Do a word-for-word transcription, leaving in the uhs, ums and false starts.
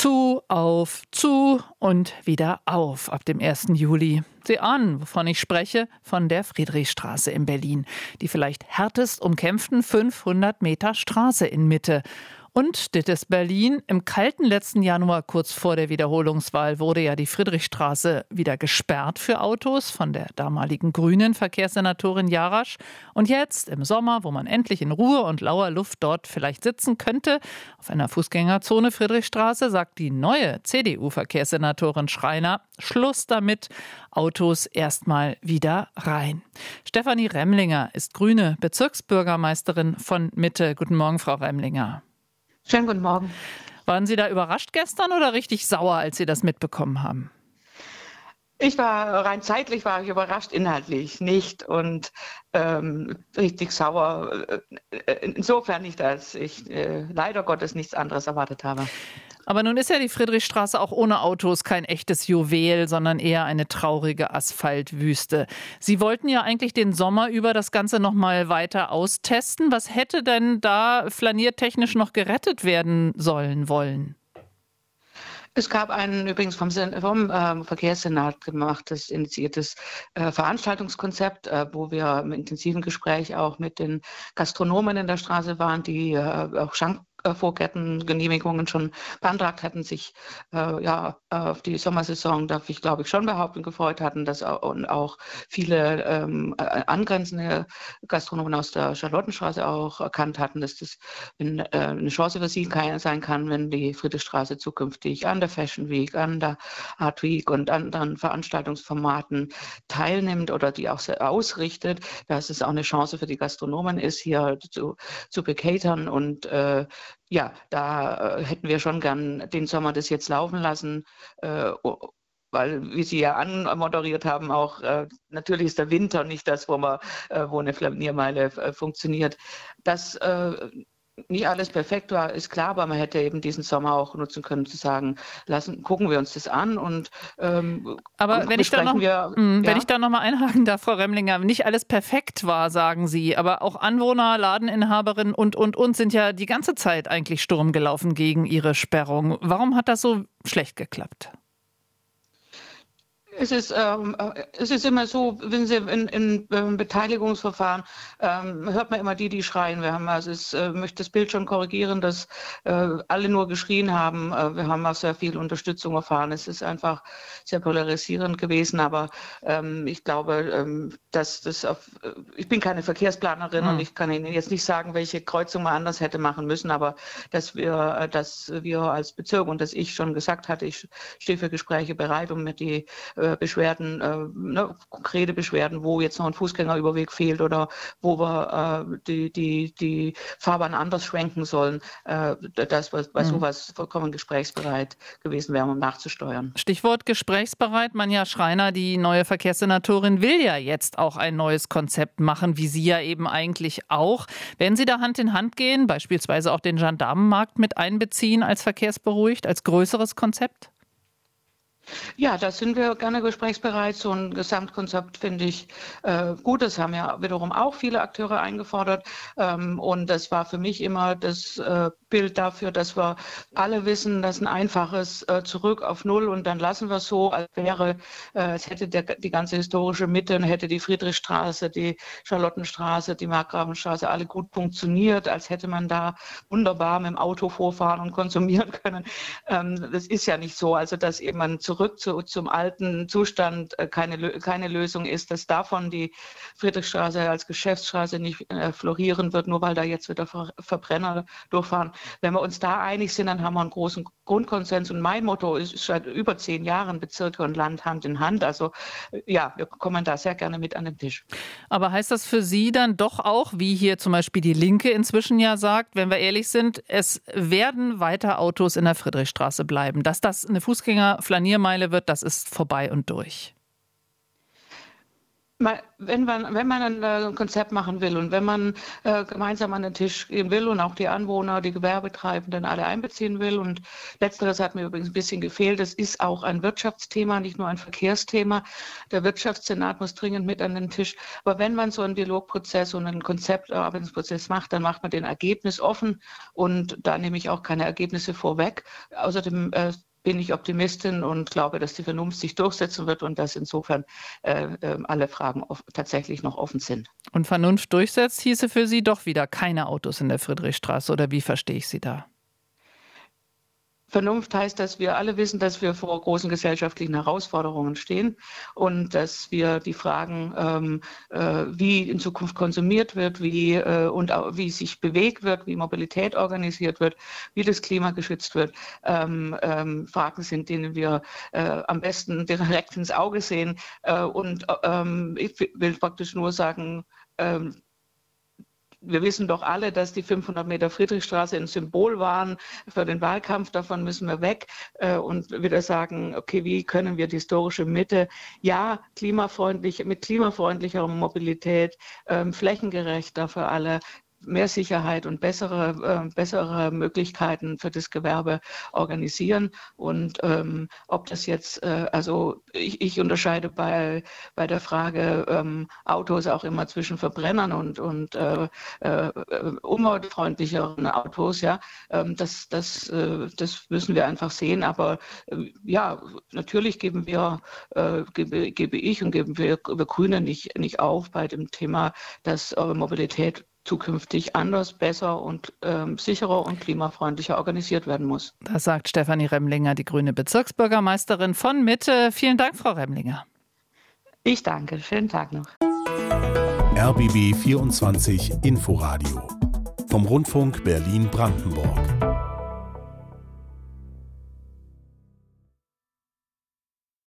Zu, auf, zu und wieder auf ab dem ersten Juli. Sie ahnen, wovon ich spreche, von der Friedrichstraße in Berlin. Die vielleicht härtest umkämpften fünfhundert Meter Straße in Mitte. Und das ist Berlin. Im kalten letzten Januar, kurz vor der Wiederholungswahl, wurde ja die Friedrichstraße wieder gesperrt für Autos von der damaligen grünen Verkehrssenatorin Jarasch. Und jetzt, im Sommer, wo man endlich in Ruhe und lauer Luft dort vielleicht sitzen könnte, auf einer Fußgängerzone Friedrichstraße, sagt die neue C D U-Verkehrssenatorin Schreiner, Schluss damit, Autos erstmal wieder rein. Stefanie Remlinger ist grüne Bezirksbürgermeisterin von Mitte. Guten Morgen, Frau Remlinger. Schönen guten Morgen. Waren Sie da überrascht gestern oder richtig sauer, als Sie das mitbekommen haben? Ich war rein zeitlich war ich überrascht, inhaltlich nicht und ähm, richtig sauer. Insofern nicht, dass ich äh, leider Gottes nichts anderes erwartet habe. Aber nun ist ja die Friedrichstraße auch ohne Autos kein echtes Juwel, sondern eher eine traurige Asphaltwüste. Sie wollten ja eigentlich den Sommer über das Ganze noch mal weiter austesten. Was hätte denn da flaniertechnisch noch gerettet werden sollen wollen? Es gab ein übrigens vom, vom äh, Verkehrssenat gemachtes, initiiertes äh, Veranstaltungskonzept, äh, wo wir im intensiven Gespräch auch mit den Gastronomen in der Straße waren, die äh, auch Schank Vorgärtengenehmigungen schon beantragt hatten, sich äh, ja, auf die Sommersaison, darf ich glaube ich schon behaupten, gefreut hatten, dass auch, und auch viele ähm, angrenzende Gastronomen aus der Charlottenstraße auch erkannt hatten, dass das in, äh, eine Chance für sie sein kann, wenn die Friedrichstraße zukünftig an der Fashion Week, an der Art Week und anderen Veranstaltungsformaten teilnimmt oder die auch ausrichtet, dass es auch eine Chance für die Gastronomen ist, hier zu, zu bekatern und äh, ja, da äh, hätten wir schon gern den Sommer das jetzt laufen lassen, äh, weil, wie Sie ja anmoderiert haben, auch äh, natürlich ist der Winter nicht das, wo man, äh, wo eine Flaniermeile äh, funktioniert. Das äh, nicht alles perfekt war, ist klar, aber man hätte eben diesen Sommer auch nutzen können, zu sagen, lassen, gucken wir uns das an und ähm, aber wenn ich da noch, wir, mh, ja? wenn ich da noch mal einhaken darf, Frau Remlinger, nicht alles perfekt war, sagen Sie, aber auch Anwohner, Ladeninhaberinnen und, und, und sind ja die ganze Zeit eigentlich Sturm gelaufen gegen ihre Sperrung. Warum hat das so schlecht geklappt? Es ist, ähm, es ist immer so, wenn Sie in, in, in Beteiligungsverfahren ähm, hört man immer die, die schreien. Wir haben, also ich äh, möchte das Bild schon korrigieren, dass äh, alle nur geschrien haben. Äh, wir haben auch sehr viel Unterstützung erfahren. Es ist einfach sehr polarisierend gewesen, aber ähm, ich glaube, ähm, dass das auf, ich bin keine Verkehrsplanerin mhm. und ich kann Ihnen jetzt nicht sagen, welche Kreuzung man anders hätte machen müssen, aber dass wir, dass wir als Bezirk und dass ich schon gesagt hatte, ich stehe für Gespräche bereit, um mir die Beschwerden, äh, ne, konkrete Beschwerden, wo jetzt noch ein Fußgängerüberweg fehlt oder wo wir äh, die, die, die Fahrbahn anders schwenken sollen, äh, dass wir bei mhm. sowas vollkommen gesprächsbereit gewesen wären, um nachzusteuern. Stichwort gesprächsbereit. Manja Schreiner, die neue Verkehrssenatorin, will ja jetzt auch ein neues Konzept machen, wie Sie ja eben eigentlich auch. Werden Sie da Hand in Hand gehen, beispielsweise auch den Gendarmenmarkt mit einbeziehen als verkehrsberuhigt, als größeres Konzept? Ja, da sind wir gerne gesprächsbereit. So ein Gesamtkonzept finde ich äh, gut. Das haben ja wiederum auch viele Akteure eingefordert. Ähm, und das war für mich immer das äh, Bild dafür, dass wir alle wissen, dass ein einfaches äh, Zurück auf Null und dann lassen wir es so, als wäre, äh, als hätte der, die ganze historische Mitte und hätte die Friedrichstraße, die Charlottenstraße, die Markgrabenstraße alle gut funktioniert, als hätte man da wunderbar mit dem Auto vorfahren und konsumieren können. Ähm, das ist ja nicht so. Also, dass eben man zurück zu, zum alten Zustand äh, keine, keine Lösung ist, dass davon die Friedrichstraße als Geschäftsstraße nicht äh, florieren wird, nur weil da jetzt wieder Ver Verbrenner durchfahren. Wenn wir uns da einig sind, dann haben wir einen großen Grundkonsens. Und mein Motto ist seit über zehn Jahren Bezirke und Land Hand in Hand. Also ja, wir kommen da sehr gerne mit an den Tisch. Aber heißt das für Sie dann doch auch, wie hier zum Beispiel die Linke inzwischen ja sagt, wenn wir ehrlich sind, es werden weiter Autos in der Friedrichstraße bleiben? Dass das eine Fußgänger-Flaniermeile wird, das ist vorbei und durch. Wenn man, wenn man ein Konzept machen will und wenn man äh, gemeinsam an den Tisch gehen will und auch die Anwohner, die Gewerbetreibenden alle einbeziehen will, und letzteres hat mir übrigens ein bisschen gefehlt, es ist auch ein Wirtschaftsthema, nicht nur ein Verkehrsthema. Der Wirtschaftssenat muss dringend mit an den Tisch. Aber wenn man so einen Dialogprozess und einen Konzeptarbeitungsprozess macht, dann macht man den Ergebnis offen, und da nehme ich auch keine Ergebnisse vorweg. Außerdem äh, bin ich Optimistin und glaube, dass die Vernunft sich durchsetzen wird und dass insofern äh, äh, alle Fragen off- tatsächlich noch offen sind. Und Vernunft durchsetzt hieße für Sie doch wieder keine Autos in der Friedrichstraße, oder wie verstehe ich Sie da? Vernunft heißt, dass wir alle wissen, dass wir vor großen gesellschaftlichen Herausforderungen stehen und dass wir die Fragen, ähm, äh, wie in Zukunft konsumiert wird, wie, äh, und auch, wie sich bewegt wird, wie Mobilität organisiert wird, wie das Klima geschützt wird, ähm, ähm, Fragen sind, denen wir äh, am besten direkt ins Auge sehen. Äh, und ähm, ich will praktisch nur sagen, ähm, wir wissen doch alle, dass die fünfhundert Meter Friedrichstraße ein Symbol waren für den Wahlkampf. Davon müssen wir weg äh, und wieder sagen, okay, wie können wir die historische Mitte, ja, klimafreundlich, mit klimafreundlicher Mobilität, ähm, flächengerechter für alle, mehr Sicherheit und bessere, äh, bessere Möglichkeiten für das Gewerbe organisieren. Und ähm, ob das jetzt, äh, also ich, ich unterscheide bei, bei der Frage ähm, Autos auch immer zwischen Verbrennern und, und äh, äh, umweltfreundlicheren Autos. Ja, ähm, das, das, äh, das müssen wir einfach sehen. Aber äh, ja, natürlich geben wir, äh, gebe, gebe ich und geben wir, wir Grüne nicht, nicht auf bei dem Thema, dass äh, Mobilität zukünftig anders, besser und ähm, sicherer und klimafreundlicher organisiert werden muss. Das sagt Stefanie Remlinger, die grüne Bezirksbürgermeisterin von Mitte. Vielen Dank, Frau Remlinger. Ich danke. Schönen Tag noch. R B B vierundzwanzig Inforadio vom Rundfunk Berlin-Brandenburg.